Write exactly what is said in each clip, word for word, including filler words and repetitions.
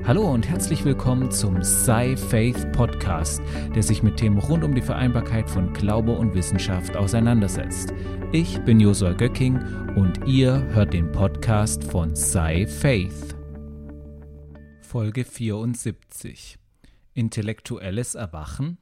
Hallo und herzlich willkommen zum Sci-Faith Podcast, der sich mit Themen rund um die Vereinbarkeit von Glaube und Wissenschaft auseinandersetzt. Ich bin Josua Göcking und ihr hört den Podcast von Sci-Faith. Folge vierundsiebzig. Intellektuelles Erwachen.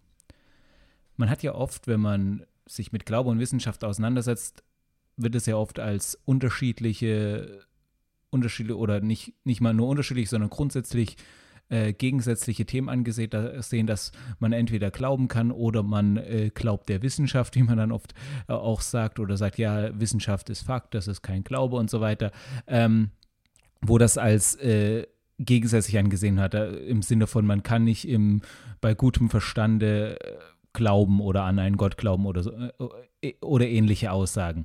Man hat ja oft, wenn man sich mit Glaube und Wissenschaft auseinandersetzt, wird es ja oft als unterschiedliche Unterschiede oder nicht, nicht mal nur unterschiedlich, sondern grundsätzlich äh, gegensätzliche Themen angesehen, da sehen, dass man entweder glauben kann oder man äh, glaubt der Wissenschaft, wie man dann oft äh, auch sagt, oder sagt, ja, Wissenschaft ist Fakt, das ist kein Glaube und so weiter, ähm, wo das als äh, gegensätzlich angesehen hat, äh, im Sinne von, man kann nicht im, bei gutem Verstande äh, glauben oder an einen Gott glauben oder so, äh, oder ähnliche Aussagen.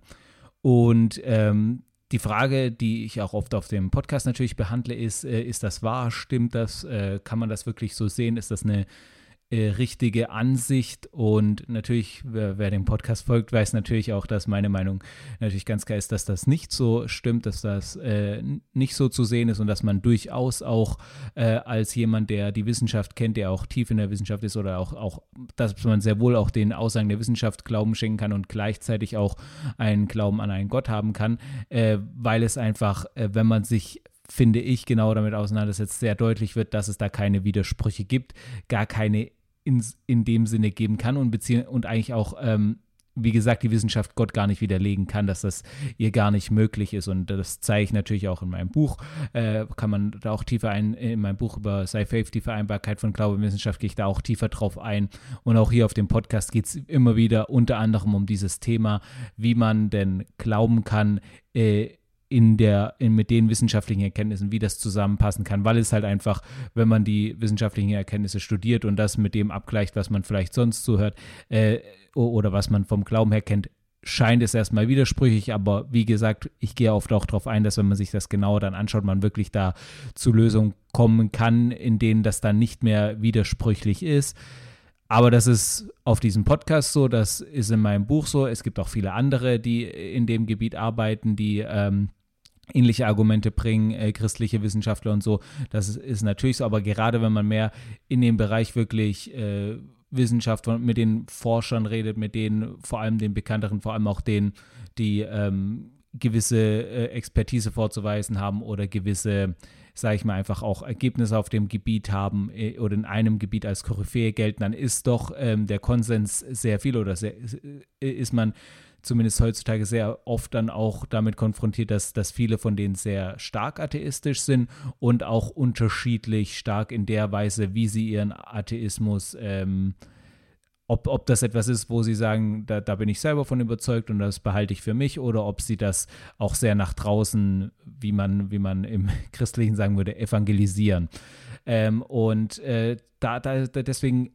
Und ähm, die Frage, die ich auch oft auf dem Podcast natürlich behandle, ist, äh, ist das wahr? Stimmt das? Äh, kann man das wirklich so sehen? Ist das eine äh, richtige Ansicht? Und natürlich, wer, wer dem Podcast folgt, weiß natürlich auch, dass meine Meinung natürlich ganz klar ist, dass das nicht so stimmt, dass das äh, nicht so zu sehen ist und dass man durchaus auch äh, als jemand, der die Wissenschaft kennt, der auch tief in der Wissenschaft ist oder auch, auch, dass man sehr wohl auch den Aussagen der Wissenschaft Glauben schenken kann und gleichzeitig auch einen Glauben an einen Gott haben kann, äh, weil es einfach, äh, wenn man sich finde ich, genau damit auseinandersetzt, sehr deutlich wird, dass es da keine Widersprüche gibt, gar keine in, in dem Sinne geben kann und, bezieh- und eigentlich auch, ähm, wie gesagt, die Wissenschaft Gott gar nicht widerlegen kann, dass das ihr gar nicht möglich ist. Und das zeige ich natürlich auch in meinem Buch. Äh, kann man da auch tiefer ein, in meinem Buch über Sci-Faith, die Vereinbarkeit von Glaube und Wissenschaft, gehe ich da auch tiefer drauf ein. Und auch hier auf dem Podcast geht es immer wieder unter anderem um dieses Thema, wie man denn glauben kann, äh, in der, in, mit den wissenschaftlichen Erkenntnissen, wie das zusammenpassen kann, weil es halt einfach, wenn man die wissenschaftlichen Erkenntnisse studiert und das mit dem abgleicht, was man vielleicht sonst zuhört, äh, oder was man vom Glauben her kennt, scheint es erstmal widersprüchlich, aber wie gesagt, ich gehe oft auch darauf ein, dass wenn man sich das genauer dann anschaut, man wirklich da zu Lösungen kommen kann, in denen das dann nicht mehr widersprüchlich ist. Aber das ist auf diesem Podcast so, das ist in meinem Buch so. Es gibt auch viele andere, die in dem Gebiet arbeiten, die ähm, ähnliche Argumente bringen, äh, christliche Wissenschaftler und so. Das ist, ist natürlich so, aber gerade wenn man mehr in dem Bereich wirklich äh, Wissenschaft mit den Forschern redet, mit denen, vor allem den bekannteren, vor allem auch denen, die ähm, gewisse äh, Expertise vorzuweisen haben oder gewisse, sage ich mal, einfach auch Ergebnisse auf dem Gebiet haben äh, oder in einem Gebiet als Koryphäe gelten, dann ist doch ähm, der Konsens sehr viel oder sehr, äh, ist man zumindest heutzutage sehr oft dann auch damit konfrontiert, dass, dass viele von denen sehr stark atheistisch sind und auch unterschiedlich stark in der Weise, wie sie ihren Atheismus ähm, Ob, ob das etwas ist, wo sie sagen, da, da bin ich selber von überzeugt und das behalte ich für mich, oder ob sie das auch sehr nach draußen, wie man, wie man im Christlichen sagen würde, evangelisieren. Ähm, und äh, da, da, deswegen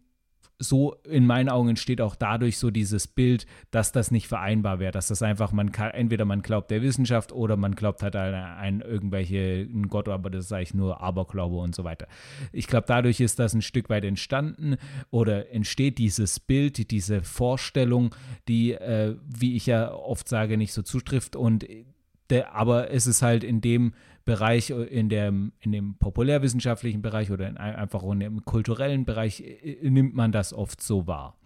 so in meinen Augen entsteht auch dadurch so dieses Bild, dass das nicht vereinbar wäre, dass das einfach, man kann, entweder man glaubt der Wissenschaft oder man glaubt halt an, an irgendwelche einen Gott, aber das ist eigentlich nur Aberglaube und so weiter. Ich glaube, dadurch ist das ein Stück weit entstanden oder entsteht dieses Bild, diese Vorstellung, die, äh, wie ich ja oft sage, nicht so zutrifft und der, aber es ist halt in dem Bereich, in dem, in dem populärwissenschaftlichen Bereich oder in, einfach in dem kulturellen Bereich nimmt man das oft so wahr.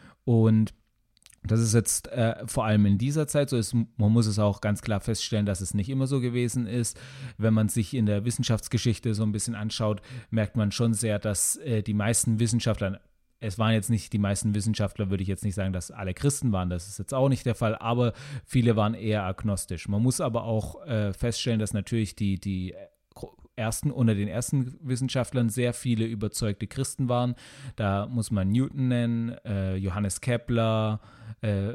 Und das ist jetzt äh, vor allem in dieser Zeit so, ist, man muss es auch ganz klar feststellen, dass es nicht immer so gewesen ist. Wenn man sich in der Wissenschaftsgeschichte so ein bisschen anschaut, merkt man schon sehr, dass äh, die meisten Wissenschaftler, es waren jetzt nicht die meisten Wissenschaftler, würde ich jetzt nicht sagen, dass alle Christen waren, das ist jetzt auch nicht der Fall, aber viele waren eher agnostisch. Man muss aber auch äh, feststellen, dass natürlich die, die ersten, unter den ersten Wissenschaftlern sehr viele überzeugte Christen waren. Da muss man Newton nennen, äh, Johannes Kepler, äh,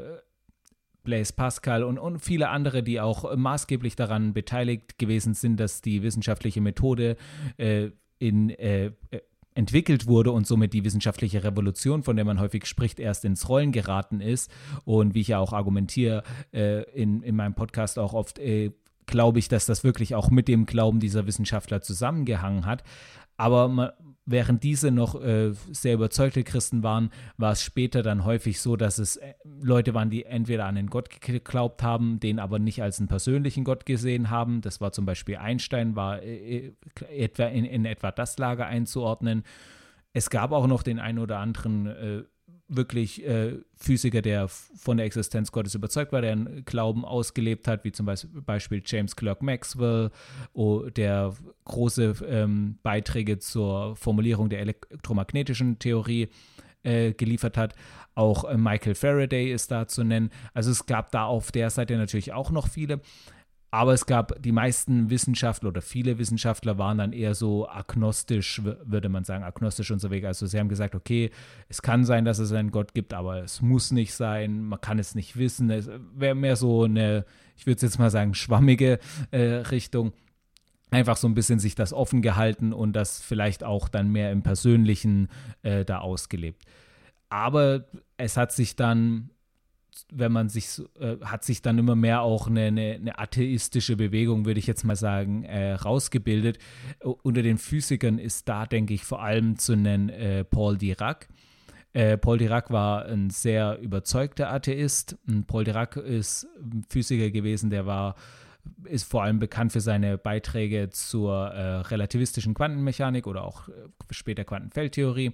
Blaise Pascal und, und viele andere, die auch maßgeblich daran beteiligt gewesen sind, dass die wissenschaftliche Methode äh, in äh, entwickelt wurde und somit die wissenschaftliche Revolution, von der man häufig spricht, erst ins Rollen geraten ist. Und wie ich ja auch argumentiere äh, in, in meinem Podcast auch oft, äh, glaube ich, dass das wirklich auch mit dem Glauben dieser Wissenschaftler zusammengehangen hat. Aber man, während diese noch äh, sehr überzeugte Christen waren, war es später dann häufig so, dass es äh, Leute waren, die entweder an einen Gott geglaubt haben, den aber nicht als einen persönlichen Gott gesehen haben. Das war zum Beispiel Einstein, war äh, etwa in, in etwa das Lager einzuordnen. Es gab auch noch den einen oder anderen äh, wirklich äh, Physiker, der von der Existenz Gottes überzeugt war, der einen Glauben ausgelebt hat, wie zum Beispiel James Clerk Maxwell, oh, der große ähm, Beiträge zur Formulierung der elektromagnetischen Theorie äh, geliefert hat. Auch äh, Michael Faraday ist da zu nennen. Also es gab da auf der Seite natürlich auch noch viele. Aber es gab die meisten Wissenschaftler oder viele Wissenschaftler waren dann eher so agnostisch, würde man sagen, agnostisch unterwegs. Also sie haben gesagt, okay, es kann sein, dass es einen Gott gibt, aber es muss nicht sein, man kann es nicht wissen. Es wäre mehr so eine, ich würde jetzt mal sagen, schwammige äh, Richtung. Einfach so ein bisschen sich das offen gehalten und das vielleicht auch dann mehr im Persönlichen äh, da ausgelebt. Aber es hat sich dann wenn man sich, äh, hat sich dann immer mehr auch eine, eine, eine atheistische Bewegung, würde ich jetzt mal sagen, äh, rausgebildet. U- unter den Physikern ist da, denke ich, vor allem zu nennen äh, Paul Dirac. Äh, Paul Dirac war ein sehr überzeugter Atheist. Und Paul Dirac ist ein Physiker gewesen, der war, ist vor allem bekannt für seine Beiträge zur äh, relativistischen Quantenmechanik oder auch äh, später Quantenfeldtheorie.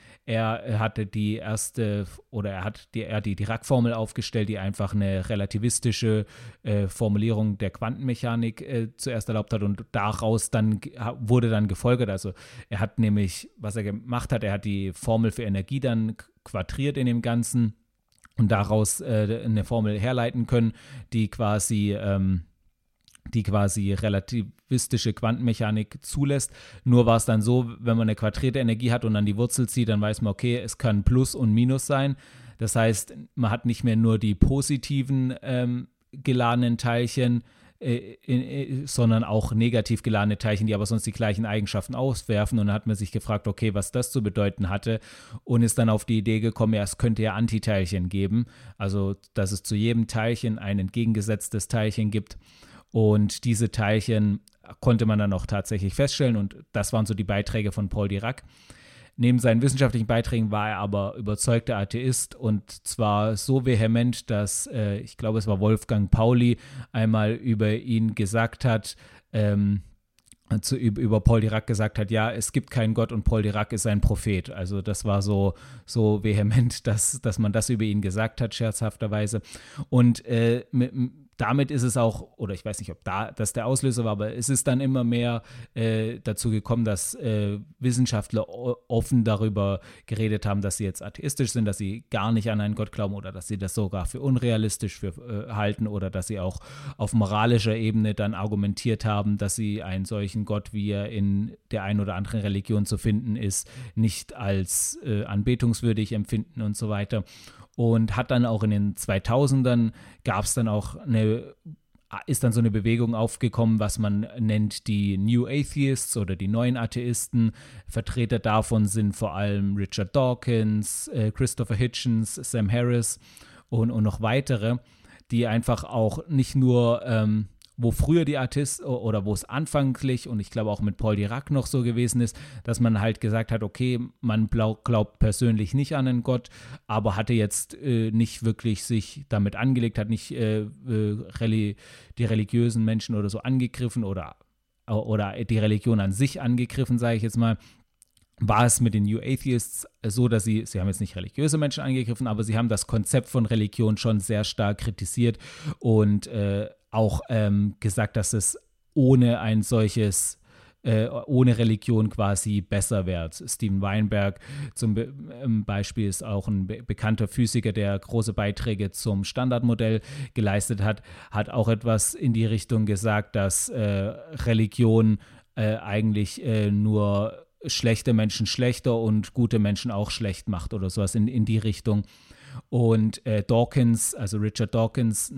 Er hatte die erste, oder er hat die, er die Dirac-Formel aufgestellt, die einfach eine relativistische äh, Formulierung der Quantenmechanik äh, zuerst erlaubt hat und daraus dann wurde dann gefolgert. Also er hat nämlich, was er gemacht hat, er hat die Formel für Energie dann quadriert in dem Ganzen und daraus äh, eine Formel herleiten können, die quasi ähm, die quasi relativistische Quantenmechanik zulässt. Nur war es dann so, wenn man eine quadrierte Energie hat und dann die Wurzel zieht, dann weiß man, okay, es kann Plus und Minus sein. Das heißt, man hat nicht mehr nur die positiven ähm, geladenen Teilchen, äh, äh, sondern auch negativ geladene Teilchen, die aber sonst die gleichen Eigenschaften auswerfen. Und dann hat man sich gefragt, okay, was das zu bedeuten hatte und ist dann auf die Idee gekommen, ja, es könnte ja Antiteilchen geben. Also, dass es zu jedem Teilchen ein entgegengesetztes Teilchen gibt. Und diese Teilchen konnte man dann auch tatsächlich feststellen und das waren so die Beiträge von Paul Dirac. Neben seinen wissenschaftlichen Beiträgen war er aber überzeugter Atheist und zwar so vehement, dass äh, ich glaube, es war Wolfgang Pauli einmal über ihn gesagt hat, ähm, zu, über Paul Dirac gesagt hat, ja, es gibt keinen Gott und Paul Dirac ist ein Prophet. Also das war so, so vehement, dass, dass man das über ihn gesagt hat, scherzhafterweise. Und äh, mit, damit ist es auch, oder ich weiß nicht, ob da das der Auslöser war, aber es ist dann immer mehr äh, dazu gekommen, dass äh, Wissenschaftler o- offen darüber geredet haben, dass sie jetzt atheistisch sind, dass sie gar nicht an einen Gott glauben oder dass sie das sogar für unrealistisch für, äh, halten oder dass sie auch auf moralischer Ebene dann argumentiert haben, dass sie einen solchen Gott, wie er in der einen oder anderen Religion zu finden ist, nicht als äh, anbetungswürdig empfinden und so weiter. Und hat dann auch in den zweitausendern gab es dann auch eine, ist dann so eine Bewegung aufgekommen, was man nennt die New Atheists oder die neuen Atheisten. Vertreter davon sind vor allem Richard Dawkins, äh, Christopher Hitchens, Sam Harris und, und noch weitere, die einfach auch nicht nur ähm, wo früher die Atheisten oder wo es anfänglich und ich glaube auch mit Paul Dirac noch so gewesen ist, dass man halt gesagt hat, okay, man glaubt persönlich nicht an einen Gott, aber hatte jetzt äh, nicht wirklich sich damit angelegt, hat nicht äh, äh, reli- die religiösen Menschen oder so angegriffen oder, oder die Religion an sich angegriffen, sage ich jetzt mal. War es mit den New Atheists so, dass sie, sie haben jetzt nicht religiöse Menschen angegriffen, aber sie haben das Konzept von Religion schon sehr stark kritisiert und äh, auch ähm, gesagt, dass es ohne ein solches, äh, ohne Religion quasi besser wäre. Steven Weinberg zum Be- ähm, Beispiel ist auch ein be- bekannter Physiker, der große Beiträge zum Standardmodell geleistet hat, hat auch etwas in die Richtung gesagt, dass äh, Religion äh, eigentlich äh, nur schlechte Menschen schlechter und gute Menschen auch schlecht macht oder sowas in, in die Richtung. Und äh, Dawkins, also Richard Dawkins, ein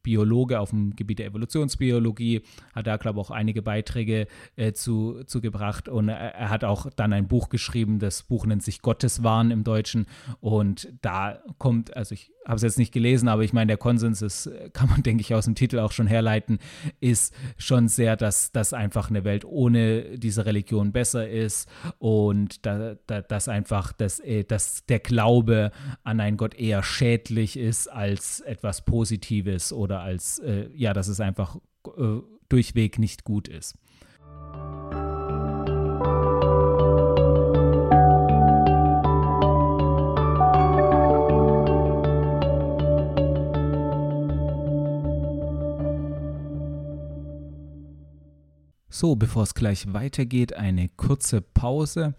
Biologe auf dem Gebiet der Evolutionsbiologie, hat da, glaube ich, auch einige Beiträge äh, zu, zu gebracht und er, er hat auch dann ein Buch geschrieben, das Buch nennt sich Gotteswahn im Deutschen und da kommt, also ich habe es jetzt nicht gelesen, aber ich meine, der Konsens ist, kann man, denke ich, aus dem Titel auch schon herleiten, ist schon sehr, dass, dass einfach eine Welt ohne diese Religion besser ist und da, da, dass einfach das, äh, dass der Glaube an einen Gott eher schädlich ist als etwas Positives oder als, äh, ja, dass es einfach äh, durchweg nicht gut ist. So, bevor es gleich weitergeht, eine kurze Pause.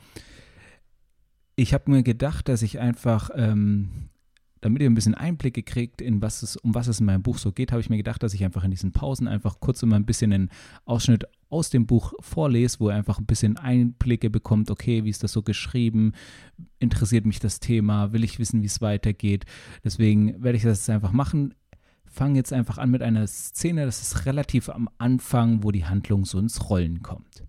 Ich habe mir gedacht, dass ich einfach, ähm, damit ihr ein bisschen Einblicke kriegt, in was es, um was es in meinem Buch so geht, habe ich mir gedacht, dass ich einfach in diesen Pausen einfach kurz immer ein bisschen einen Ausschnitt aus dem Buch vorlese, wo ihr einfach ein bisschen Einblicke bekommt, okay, wie ist das so geschrieben, interessiert mich das Thema, will ich wissen, wie es weitergeht. Deswegen werde ich das jetzt einfach machen. Fange jetzt einfach an mit einer Szene, das ist relativ am Anfang, wo die Handlung so ins Rollen kommt.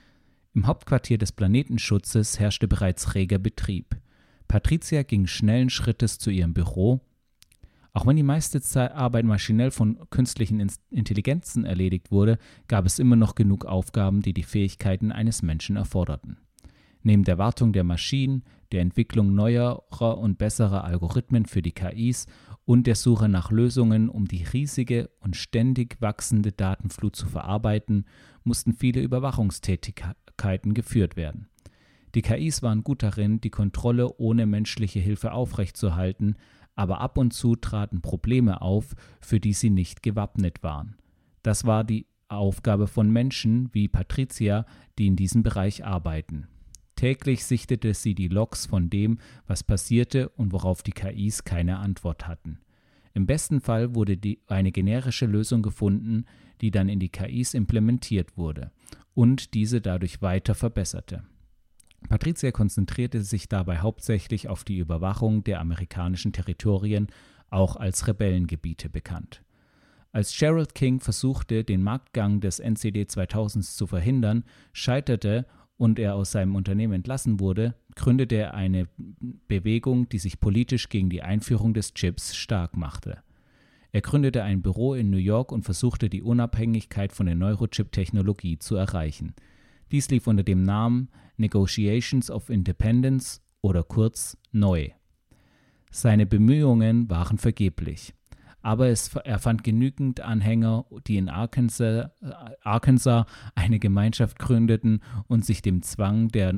Im Hauptquartier des Planetenschutzes herrschte bereits reger Betrieb. Patricia ging schnellen Schrittes zu ihrem Büro. Auch wenn die meiste Arbeit maschinell von künstlichen Intelligenzen erledigt wurde, gab es immer noch genug Aufgaben, die die Fähigkeiten eines Menschen erforderten. Neben der Wartung der Maschinen, der Entwicklung neuerer und besserer Algorithmen für die K Is und der Suche nach Lösungen, um die riesige und ständig wachsende Datenflut zu verarbeiten, mussten viele Überwachungstätigkeiten geführt werden. Die K Is waren gut darin, die Kontrolle ohne menschliche Hilfe aufrechtzuerhalten, aber ab und zu traten Probleme auf, für die sie nicht gewappnet waren. Das war die Aufgabe von Menschen wie Patricia, die in diesem Bereich arbeiten. Täglich sichtete sie die Logs von dem, was passierte und worauf die K Is keine Antwort hatten. Im besten Fall wurde die, eine generische Lösung gefunden, die dann in die K Is implementiert wurde und diese dadurch weiter verbesserte. Patricia konzentrierte sich dabei hauptsächlich auf die Überwachung der amerikanischen Territorien, auch als Rebellengebiete bekannt. Als Gerald King versuchte, den Marktgang des N C D zweitausend zu verhindern, scheiterte und er aus seinem Unternehmen entlassen wurde, gründete er eine Bewegung, die sich politisch gegen die Einführung des Chips stark machte. Er gründete ein Büro in New York und versuchte, die Unabhängigkeit von der Neurochip-Technologie zu erreichen. Dies lief unter dem Namen Negotiations of Independence oder kurz Neu. Seine Bemühungen waren vergeblich. Aber es, er fand genügend Anhänger, die in Arkansas, Arkansas eine Gemeinschaft gründeten und sich dem Zwang der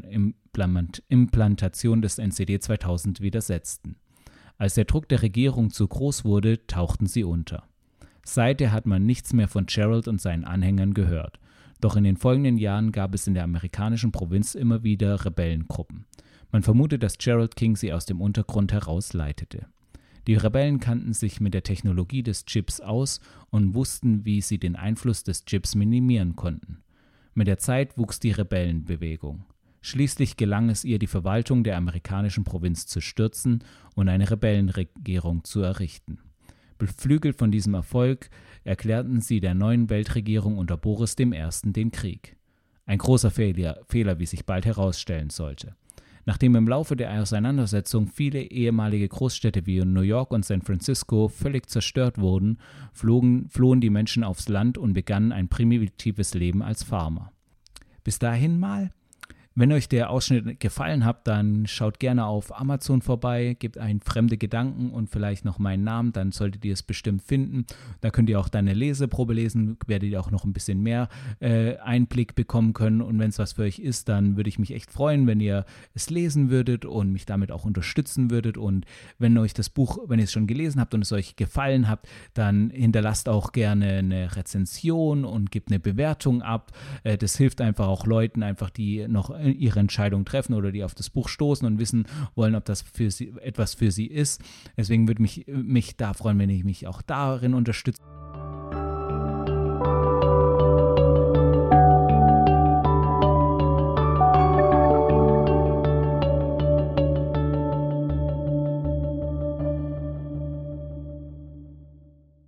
Implantation des N C D zweitausend widersetzten. Als der Druck der Regierung zu groß wurde, tauchten sie unter. Seither hat man nichts mehr von Gerald und seinen Anhängern gehört. Doch in den folgenden Jahren gab es in der amerikanischen Provinz immer wieder Rebellengruppen. Man vermutet, dass Gerald King sie aus dem Untergrund heraus leitete. Die Rebellen kannten sich mit der Technologie des Chips aus und wussten, wie sie den Einfluss des Chips minimieren konnten. Mit der Zeit wuchs die Rebellenbewegung. Schließlich gelang es ihr, die Verwaltung der amerikanischen Provinz zu stürzen und eine Rebellenregierung zu errichten. Beflügelt von diesem Erfolg erklärten sie der neuen Weltregierung unter Boris der Erste den Krieg. Ein großer Fehler, Fehler, wie sich bald herausstellen sollte. Nachdem im Laufe der Auseinandersetzung viele ehemalige Großstädte wie New York und San Francisco völlig zerstört wurden, flogen, flohen die Menschen aufs Land und begannen ein primitives Leben als Farmer. Bis dahin mal. Wenn euch der Ausschnitt gefallen hat, dann schaut gerne auf Amazon vorbei, gebt ein Fremde Gedanken und vielleicht noch meinen Namen, dann solltet ihr es bestimmt finden. Da könnt ihr auch dann eine Leseprobe lesen, werdet ihr auch noch ein bisschen mehr äh, Einblick bekommen können und wenn es was für euch ist, dann würde ich mich echt freuen, wenn ihr es lesen würdet und mich damit auch unterstützen würdet und wenn euch das Buch, wenn ihr es schon gelesen habt und es euch gefallen hat, dann hinterlasst auch gerne eine Rezension und gebt eine Bewertung ab. Äh, das hilft einfach auch Leuten, einfach die noch ihre Entscheidung treffen oder die auf das Buch stoßen und wissen wollen, ob das für sie etwas für sie ist. Deswegen würde mich mich da freuen, wenn ich mich auch darin unterstütze.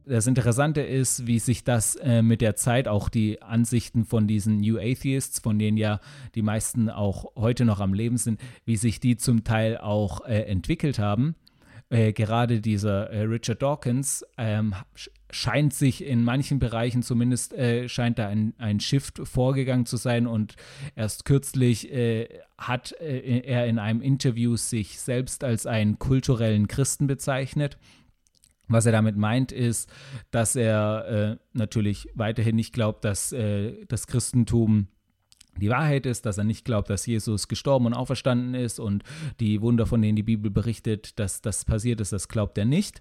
das Interessante ist, wie sich das äh, mit der Zeit, auch die Ansichten von diesen New Atheists, von denen ja die meisten auch heute noch am Leben sind, wie sich die zum Teil auch äh, entwickelt haben. Äh, gerade dieser äh, Richard Dawkins ähm, scheint sich in manchen Bereichen zumindest, äh, scheint da ein, ein Shift vorgegangen zu sein, und erst kürzlich äh, hat äh, er in einem Interview sich selbst als einen kulturellen Christen bezeichnet. Was er damit meint, ist, dass er äh, natürlich weiterhin nicht glaubt, dass äh, das Christentum die Wahrheit ist, dass er nicht glaubt, dass Jesus gestorben und auferstanden ist, und die Wunder, von denen die Bibel berichtet, dass das passiert ist, das glaubt er nicht.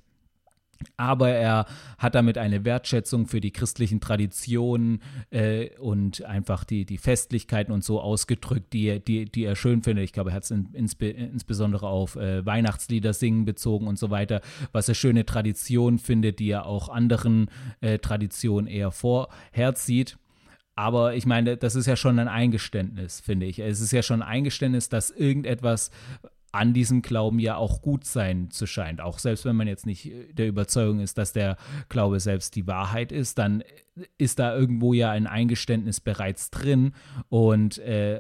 Aber er hat damit eine Wertschätzung für die christlichen Traditionen äh, und einfach die, die Festlichkeiten und so ausgedrückt, die, die, die er schön findet. Ich glaube, er hat es in, insbe, insbesondere auf äh, Weihnachtslieder singen bezogen und so weiter, was er schöne Traditionen findet, die er auch anderen äh, Traditionen eher vorherzieht. Aber ich meine, das ist ja schon ein Eingeständnis, finde ich. Es ist ja schon ein Eingeständnis, dass irgendetwas an diesem Glauben ja auch gut sein zu scheint. Auch selbst wenn man jetzt nicht der Überzeugung ist, dass der Glaube selbst die Wahrheit ist, dann ist da irgendwo ja ein Eingeständnis bereits drin. Und äh,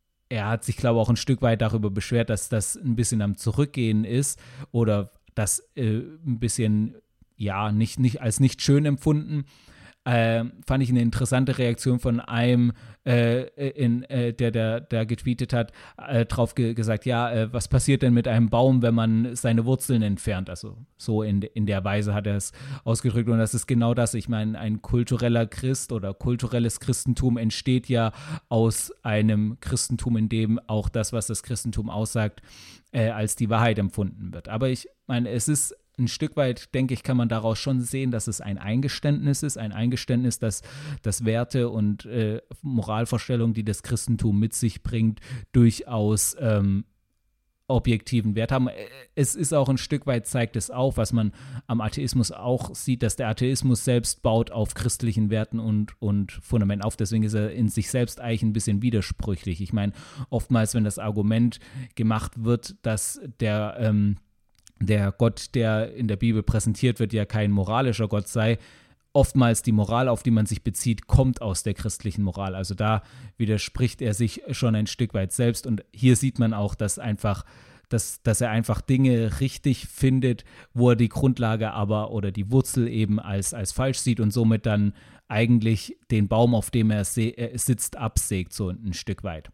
er hat sich, glaube ich, auch ein Stück weit darüber beschwert, dass das ein bisschen am Zurückgehen ist oder das äh, ein bisschen, ja, nicht, nicht als nicht schön empfunden. Äh, fand ich eine interessante Reaktion von einem, äh, in, äh, der, der, der getweetet hat, äh, drauf ge- gesagt, ja, äh, was passiert denn mit einem Baum, wenn man seine Wurzeln entfernt? Also so in, in der Weise hat er es ausgedrückt, und das ist genau das. Ich meine, ein kultureller Christ oder kulturelles Christentum entsteht ja aus einem Christentum, in dem auch das, was das Christentum aussagt, äh, als die Wahrheit empfunden wird. Aber ich meine, es ist ein Stück weit, denke ich, kann man daraus schon sehen, dass es ein Eingeständnis ist, ein Eingeständnis, dass, dass Werte und äh, Moralvorstellungen, die das Christentum mit sich bringt, durchaus ähm, objektiven Wert haben. Es ist auch ein Stück weit, zeigt es auf, was man am Atheismus auch sieht, dass der Atheismus selbst baut auf christlichen Werten und, und Fundamenten auf. Deswegen ist er in sich selbst eigentlich ein bisschen widersprüchlich. Ich meine, oftmals, wenn das Argument gemacht wird, dass der ähm, der Gott, der in der Bibel präsentiert wird, ja kein moralischer Gott sei, oftmals die Moral, auf die man sich bezieht, kommt aus der christlichen Moral. Also da widerspricht er sich schon ein Stück weit selbst, und hier sieht man auch, dass einfach, dass, dass er einfach Dinge richtig findet, wo er die Grundlage aber oder die Wurzel eben als, als falsch sieht und somit dann eigentlich den Baum, auf dem er se- äh, sitzt, absägt, so ein Stück weit.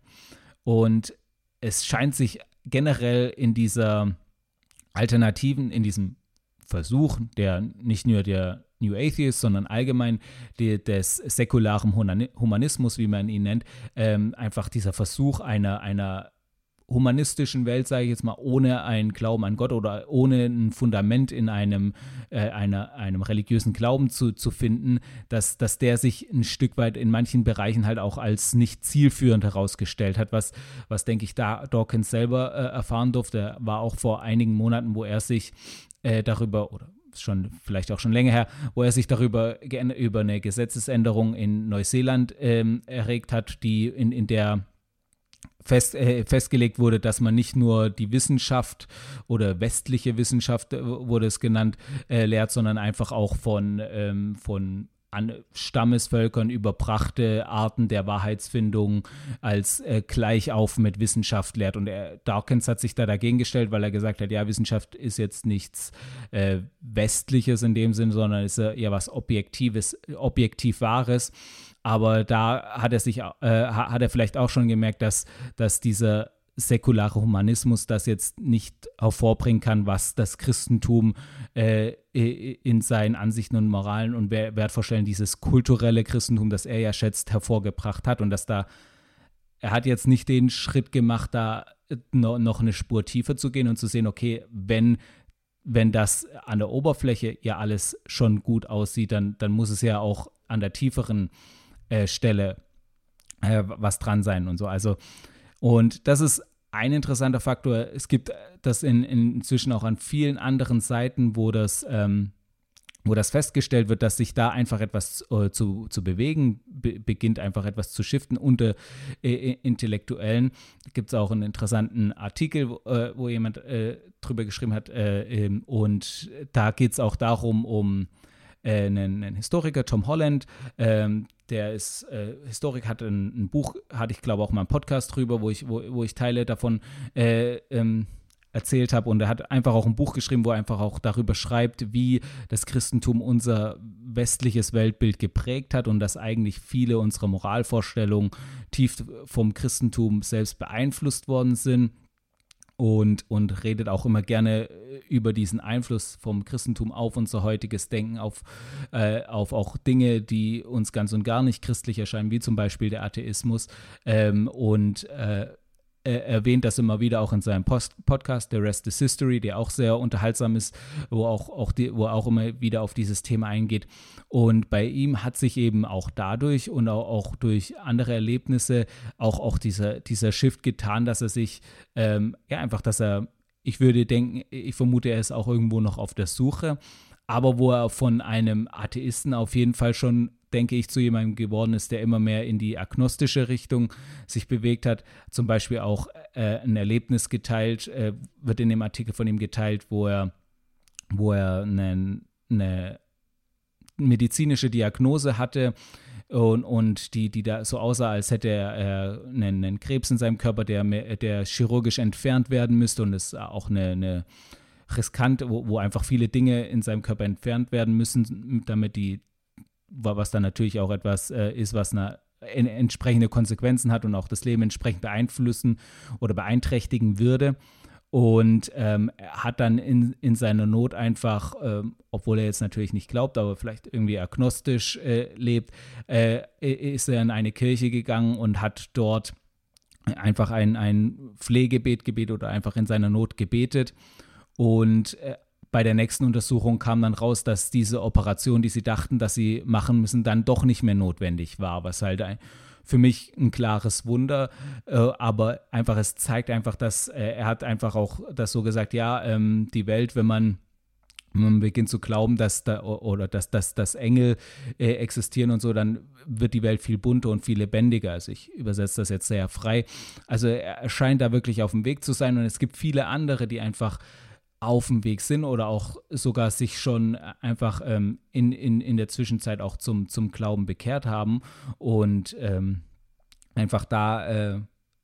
Und es scheint sich generell in dieser Alternativen, in diesem Versuch, der nicht nur der New Atheist, sondern allgemein die, des säkularen Humanismus, wie man ihn nennt, ähm, einfach dieser Versuch einer, einer humanistischen Welt, sage ich jetzt mal, ohne einen Glauben an Gott oder ohne ein Fundament in einem, äh, einer, einem religiösen Glauben zu, zu finden, dass, dass der sich ein Stück weit in manchen Bereichen halt auch als nicht zielführend herausgestellt hat, was, was denke ich, da Dawkins selber äh, erfahren durfte. War auch vor einigen Monaten, wo er sich äh, darüber, oder schon vielleicht auch schon länger her, wo er sich darüber über eine Gesetzesänderung in Neuseeland ähm, erregt hat, die in, in der Fest, äh, festgelegt wurde, dass man nicht nur die Wissenschaft oder westliche Wissenschaft, äh, wurde es genannt, äh, lehrt, sondern einfach auch von, ähm, von an Stammesvölkern überbrachte Arten der Wahrheitsfindung als äh, gleich auf mit Wissenschaft lehrt. Und er, Dawkins hat sich da dagegen gestellt, weil er gesagt hat, ja, Wissenschaft ist jetzt nichts äh, Westliches in dem Sinn, sondern ist äh, ja was Objektives, objektiv Wahres. Aber da hat er sich, äh, hat er vielleicht auch schon gemerkt, dass, dass dieser säkulare Humanismus das jetzt nicht hervorbringen kann, was das Christentum äh, in seinen Ansichten und Moralen und Wertvorstellungen, dieses kulturelle Christentum, das er ja schätzt, hervorgebracht hat. Und dass da, er hat jetzt nicht den Schritt gemacht, da no, noch eine Spur tiefer zu gehen und zu sehen, okay, wenn wenn das an der Oberfläche ja alles schon gut aussieht, dann, dann muss es ja auch an der tieferen äh, Stelle äh, was dran sein und so. Also, und das ist ein interessanter Faktor. Es gibt das in, in inzwischen auch an vielen anderen Seiten, wo das, ähm, wo das festgestellt wird, dass sich da einfach etwas äh, zu, zu bewegen be- beginnt, einfach etwas zu shiften unter äh, Intellektuellen. Da gibt es auch einen interessanten Artikel, wo, äh, wo jemand äh, drüber geschrieben hat, äh, ähm, und da geht es auch darum, um äh, einen, einen Historiker, Tom Holland, ähm, der ist äh, Historiker, hat ein, ein Buch, hatte ich glaube auch mal einen Podcast drüber, wo ich, wo, wo ich Teile davon äh, ähm, erzählt habe, und er hat einfach auch ein Buch geschrieben, wo er einfach auch darüber schreibt, wie das Christentum unser westliches Weltbild geprägt hat und dass eigentlich viele unserer Moralvorstellungen tief vom Christentum selbst beeinflusst worden sind. Und, und redet auch immer gerne über diesen Einfluss vom Christentum auf unser heutiges Denken, auf, äh, auf auch Dinge, die uns ganz und gar nicht christlich erscheinen, wie zum Beispiel der Atheismus. Ähm, und äh, er erwähnt das immer wieder auch in seinem Post- Podcast, The Rest is History, der auch sehr unterhaltsam ist, wo, auch, auch die, wo er auch immer wieder auf dieses Thema eingeht. Und bei ihm hat sich eben auch dadurch und auch, auch durch andere Erlebnisse auch, auch dieser, dieser Shift getan, dass er sich, ähm, ja einfach, dass er, ich würde denken, ich vermute, er ist auch irgendwo noch auf der Suche, aber wo er von einem Atheisten auf jeden Fall schon, denke ich, zu jemandem geworden ist, der immer mehr in die agnostische Richtung sich bewegt hat. Zum Beispiel auch äh, ein Erlebnis geteilt, äh, wird in dem Artikel von ihm geteilt, wo er, wo er eine, eine medizinische Diagnose hatte und, und die, die da so aussah, als hätte er äh, einen, einen Krebs in seinem Körper, der, der chirurgisch entfernt werden müsste, und es auch eine, eine riskant, wo, wo einfach viele Dinge in seinem Körper entfernt werden müssen, damit die, was dann natürlich auch etwas äh, ist, was eine en- entsprechende Konsequenzen hat und auch das Leben entsprechend beeinflussen oder beeinträchtigen würde. Und ähm, er hat dann in, in seiner Not einfach, ähm, obwohl er jetzt natürlich nicht glaubt, aber vielleicht irgendwie agnostisch äh, lebt, äh, ist er in eine Kirche gegangen und hat dort einfach ein, ein Flehgebet gebetet oder einfach in seiner Not gebetet. Und äh, bei der nächsten Untersuchung kam dann raus, dass diese Operation, die sie dachten, dass sie machen müssen, dann doch nicht mehr notwendig war, was halt ein, für mich ein klares Wunder, äh, aber einfach, es zeigt einfach, dass äh, er hat einfach auch das so gesagt, ja, ähm, die Welt, wenn man man beginnt zu glauben, dass da oder dass, dass, dass Engel äh, existieren und so, dann wird die Welt viel bunter und viel lebendiger. Also ich übersetze das jetzt sehr frei. Also er scheint da wirklich auf dem Weg zu sein, und es gibt viele andere, die einfach auf dem Weg sind oder auch sogar sich schon einfach ähm, in, in, in der Zwischenzeit auch zum, zum Glauben bekehrt haben und ähm, einfach da, äh,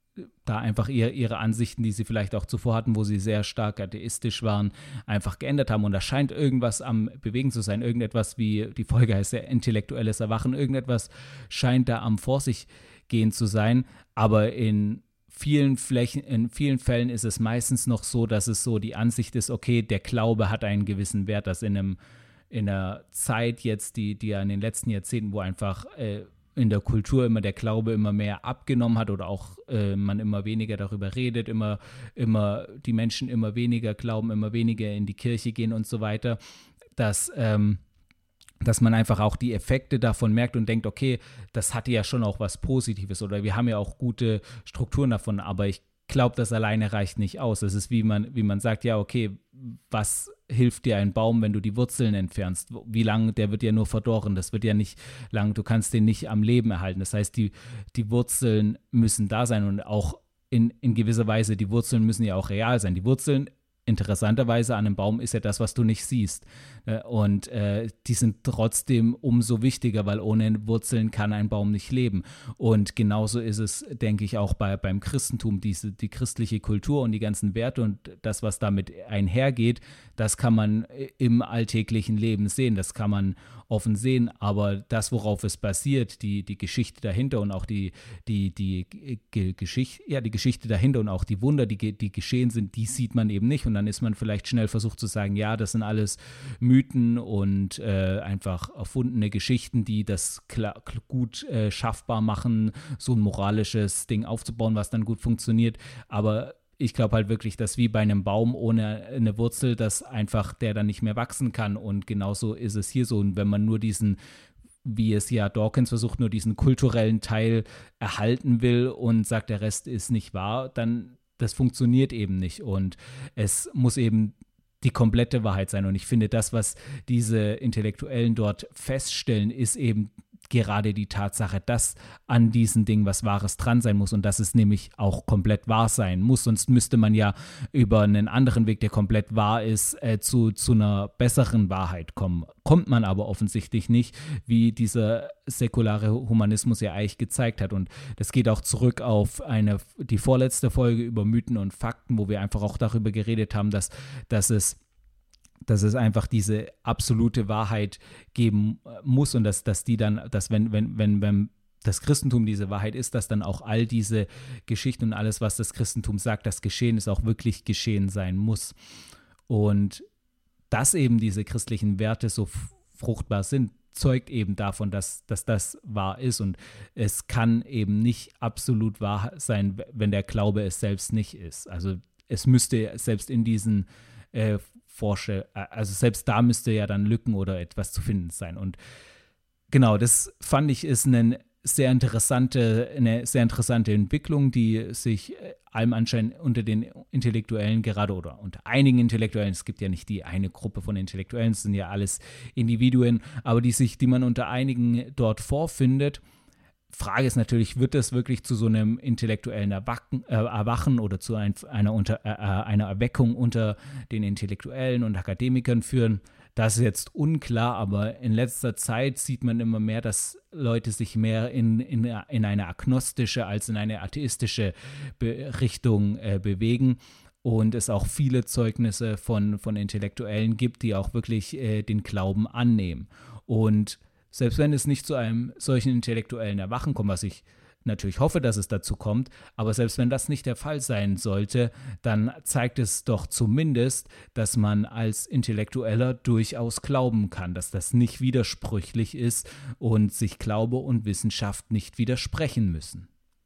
da einfach ihr, ihre Ansichten, die sie vielleicht auch zuvor hatten, wo sie sehr stark atheistisch waren, einfach geändert haben. Und da scheint irgendwas am Bewegen zu sein, irgendetwas, wie die Folge heißt, ja, intellektuelles Erwachen, irgendetwas scheint da am Vor sich gehen zu sein, aber in vielen Flächen, in vielen Fällen ist es meistens noch so, dass es so die Ansicht ist, okay, der Glaube hat einen gewissen Wert, dass in einem in einer Zeit jetzt, die, die ja in den letzten Jahrzehnten, wo einfach äh, in der Kultur immer der Glaube immer mehr abgenommen hat oder auch äh, man immer weniger darüber redet, immer, immer die Menschen immer weniger glauben, immer weniger in die Kirche gehen und so weiter, dass ähm, dass man einfach auch die Effekte davon merkt und denkt, okay, das hatte ja schon auch was Positives oder wir haben ja auch gute Strukturen davon, aber ich glaube, das alleine reicht nicht aus. Es ist wie man, wie man sagt, ja, okay, was hilft dir ein Baum, wenn du die Wurzeln entfernst? Wie lange, der wird ja nur verdorren, das wird ja nicht lang, du kannst den nicht am Leben erhalten. Das heißt, die, die Wurzeln müssen da sein und auch in, in gewisser Weise, die Wurzeln müssen ja auch real sein. Die Wurzeln interessanterweise an einem Baum ist ja das, was du nicht siehst. Und äh, die sind trotzdem umso wichtiger, weil ohne Wurzeln kann ein Baum nicht leben. Und genauso ist es, denke ich, auch bei, beim Christentum, diese, die christliche Kultur und die ganzen Werte und das, was damit einhergeht, das kann man im alltäglichen Leben sehen, das kann man offen sehen, aber das, worauf es basiert, die, die Geschichte dahinter und auch die, die, die, die, Geschichte, ja, die Geschichte dahinter und auch die Wunder, die, die geschehen sind, die sieht man eben nicht. Und dann ist man vielleicht schnell versucht zu sagen, ja, das sind alles Mythen und äh, einfach erfundene Geschichten, die das klar, gut äh, schaffbar machen, so ein moralisches Ding aufzubauen, was dann gut funktioniert. Aber ich glaube halt wirklich, dass wie bei einem Baum ohne eine Wurzel, dass einfach der dann nicht mehr wachsen kann. Und genauso ist es hier so. Und wenn man nur diesen, wie es ja Dawkins versucht, nur diesen kulturellen Teil erhalten will und sagt, der Rest ist nicht wahr, dann das funktioniert eben nicht. Und es muss eben die komplette Wahrheit sein. Und ich finde, das, was diese Intellektuellen dort feststellen, ist eben gerade die Tatsache, dass an diesen Dingen was Wahres dran sein muss und dass es nämlich auch komplett wahr sein muss. Sonst müsste man ja über einen anderen Weg, der komplett wahr ist, äh, zu, zu einer besseren Wahrheit kommen. Kommt man aber offensichtlich nicht, wie dieser säkulare Humanismus ja eigentlich gezeigt hat. Und das geht auch zurück auf eine, die vorletzte Folge über Mythen und Fakten, wo wir einfach auch darüber geredet haben, dass, dass es dass es einfach diese absolute Wahrheit geben muss und dass, dass die dann, dass wenn, wenn, wenn, wenn das Christentum diese Wahrheit ist, dass dann auch all diese Geschichten und alles, was das Christentum sagt, das geschehen ist, auch wirklich geschehen sein muss. Und dass eben diese christlichen Werte so fruchtbar sind, zeugt eben davon, dass, dass das wahr ist. Und es kann eben nicht absolut wahr sein, wenn der Glaube es selbst nicht ist. Also es müsste selbst in diesen äh, Forsche, also selbst da müsste ja dann Lücken oder etwas zu finden sein. Und genau, das fand ich ist eine sehr interessante, eine sehr interessante Entwicklung, die sich allem Anschein unter den Intellektuellen gerade oder unter einigen Intellektuellen, es gibt ja nicht die eine Gruppe von Intellektuellen, es sind ja alles Individuen, aber die sich, die man unter einigen dort vorfindet. Frage ist natürlich, wird das wirklich zu so einem intellektuellen Erwachen, äh, Erwachen oder zu ein, einer, unter, äh, einer Erweckung unter den Intellektuellen und Akademikern führen? Das ist jetzt unklar, aber in letzter Zeit sieht man immer mehr, dass Leute sich mehr in, in, in eine agnostische als in eine atheistische Be- Richtung äh, bewegen. Und es auch viele Zeugnisse von, von Intellektuellen gibt, die auch wirklich äh, den Glauben annehmen. Und selbst wenn es nicht zu einem solchen intellektuellen Erwachen kommt, was ich natürlich hoffe, dass es dazu kommt, aber selbst wenn das nicht der Fall sein sollte, dann zeigt es doch zumindest, dass man als Intellektueller durchaus glauben kann, dass das nicht widersprüchlich ist und sich Glaube und Wissenschaft nicht widersprechen müssen.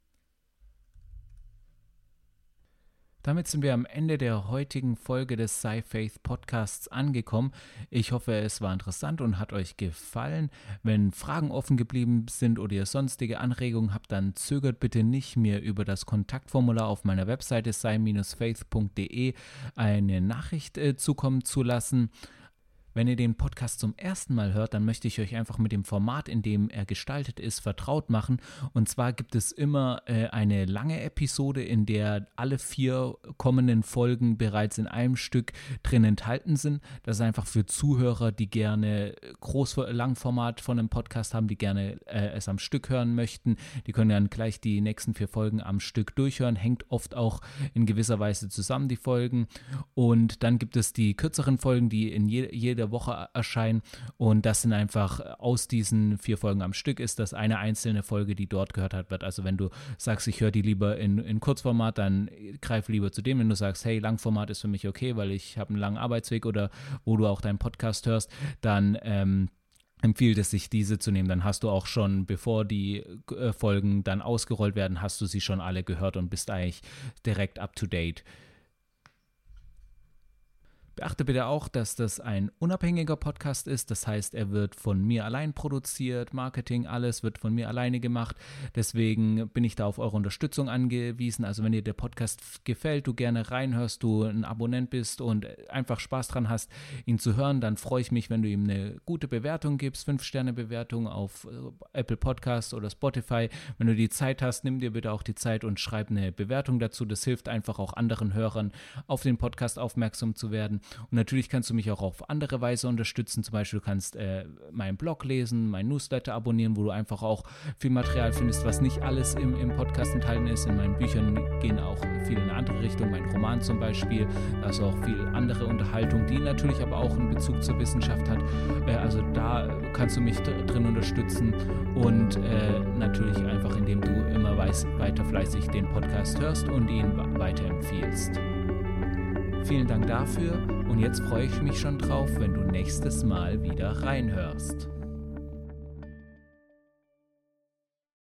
Damit sind wir am Ende der heutigen Folge des SciFaith Podcasts angekommen. Ich hoffe, es war interessant und hat euch gefallen. Wenn Fragen offen geblieben sind oder ihr sonstige Anregungen habt, dann zögert bitte nicht, mir über das Kontaktformular auf meiner Webseite sci Bindestrich faith punkt de eine Nachricht äh, zukommen zu lassen. Wenn ihr den Podcast zum ersten Mal hört, dann möchte ich euch einfach mit dem Format, in dem er gestaltet ist, vertraut machen. Und zwar gibt es immer äh, eine lange Episode, in der alle vier kommenden Folgen bereits in einem Stück drin enthalten sind. Das ist einfach für Zuhörer, die gerne Groß- Langformat von einem Podcast haben, die gerne äh, es am Stück hören möchten. Die können dann gleich die nächsten vier Folgen am Stück durchhören. Hängt oft auch in gewisser Weise zusammen, die Folgen. Und dann gibt es die kürzeren Folgen, die in je- jeder Woche erscheinen, und das sind einfach aus diesen vier Folgen am Stück ist das eine einzelne Folge, die dort gehört hat, wird. Also wenn du sagst, ich höre die lieber in, in Kurzformat, dann greif lieber zu dem. Wenn du sagst, hey, Langformat ist für mich okay, weil ich habe einen langen Arbeitsweg, oder wo du auch deinen Podcast hörst, dann ähm, empfiehlt es sich, diese zu nehmen. Dann hast du auch schon, bevor die äh, Folgen dann ausgerollt werden, hast du sie schon alle gehört und bist eigentlich direkt up to date. Beachte bitte auch, dass das ein unabhängiger Podcast ist. Das heißt, er wird von mir allein produziert, Marketing, alles wird von mir alleine gemacht. Deswegen bin ich da auf eure Unterstützung angewiesen. Also wenn dir der Podcast gefällt, du gerne reinhörst, du ein Abonnent bist und einfach Spaß dran hast, ihn zu hören, dann freue ich mich, wenn du ihm eine gute Bewertung gibst, fünf Sterne Bewertung auf Apple Podcasts oder Spotify. Wenn du die Zeit hast, nimm dir bitte auch die Zeit und schreib eine Bewertung dazu. Das hilft einfach auch anderen Hörern, auf den Podcast aufmerksam zu werden. Und natürlich kannst du mich auch auf andere Weise unterstützen. Zum Beispiel du kannst äh, meinen Blog lesen, meinen Newsletter abonnieren, wo du einfach auch viel Material findest, was nicht alles im, im Podcast enthalten ist. In meinen Büchern gehen auch viel in eine andere Richtung. Mein Roman zum Beispiel, da ist auch viel andere Unterhaltung, die natürlich aber auch einen Bezug zur Wissenschaft hat. Äh, also da kannst du mich d- drin unterstützen, und äh, natürlich einfach, indem du immer weiß, weiter fleißig den Podcast hörst und ihn weiterempfiehlst. Vielen Dank dafür, und jetzt freue ich mich schon drauf, wenn du nächstes Mal wieder reinhörst.